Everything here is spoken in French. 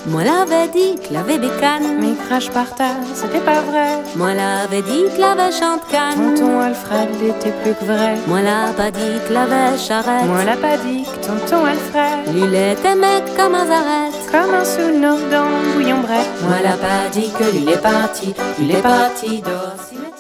Moi l'avais dit que l'avait bécane, mais crache par terre, c'était pas vrai. Moi l'avais dit que l'avait chante canne, Tonton Alfred l'était plus que vrai. Moi l'a pas dit que l'avait charrette, Moi l'a pas dit que tonton Alfred lui l'était mec comme un zarette, comme un sous-nos dans bouillon bref. Moi l'a pas dit que lui l'est parti, lui l'est parti d'or.